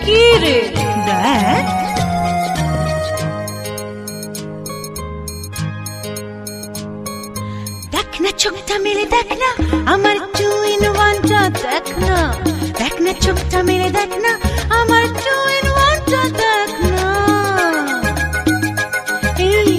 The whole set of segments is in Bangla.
কি রে দেখ দেখ না চোখটা মেলে দেখ না আমার 2 in 1টা দেখ না চোখটা মেলে দেখ না আমার 2 in 1টা দেখ না এই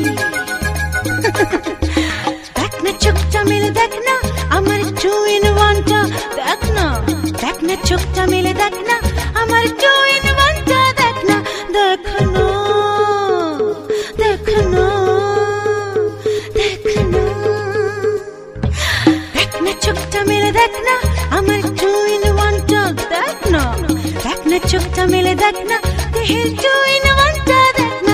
দেখ না চোখটা মেলে দেখ না আমার 2 in 1টা দেখ না চোখটা মেলে দেখ না আমার 2 in 1টা দেখ না দেখ না চোখটা মেলে দেখ না আমার 2 in 1টা দেখ না চোখটা মেলে দেখ না দেহের 2 in 1টা দেখ না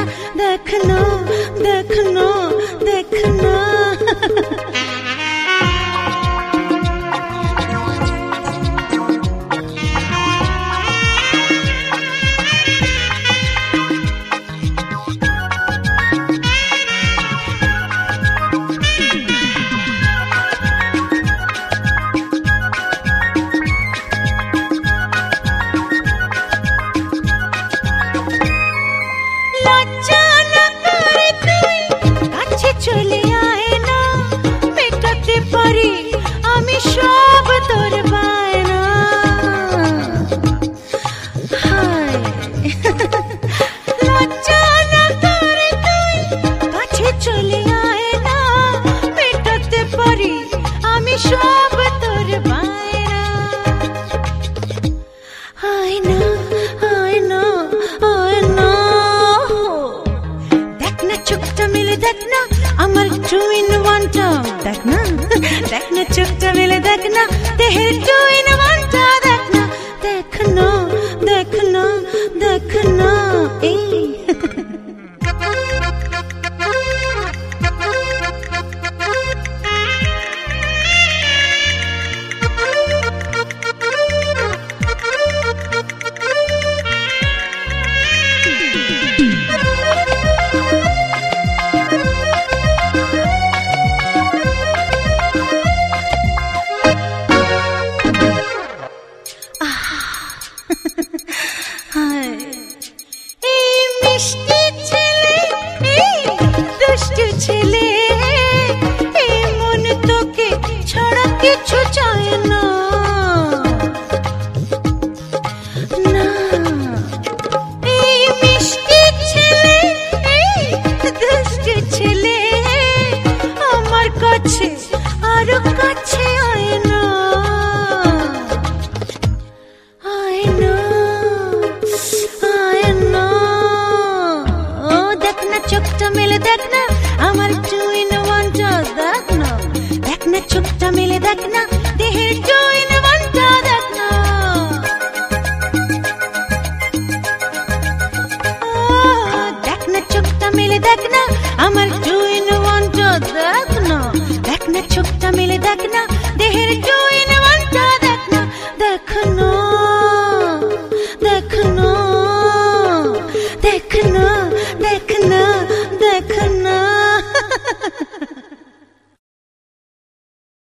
চলে আয় না মেটাতে পারি আমি সব তোর বায়না লজ্জা না করে তুই কাছে চলে আয় না মেটাতে পারি আমি সব তোর বায়না আয় না দেখ না চোখটা মেলে দেখ না আমার 2 in 1টা দেখ না চোখটা মেলে দেখ না দেহের 2 in 1টা দেখ না এই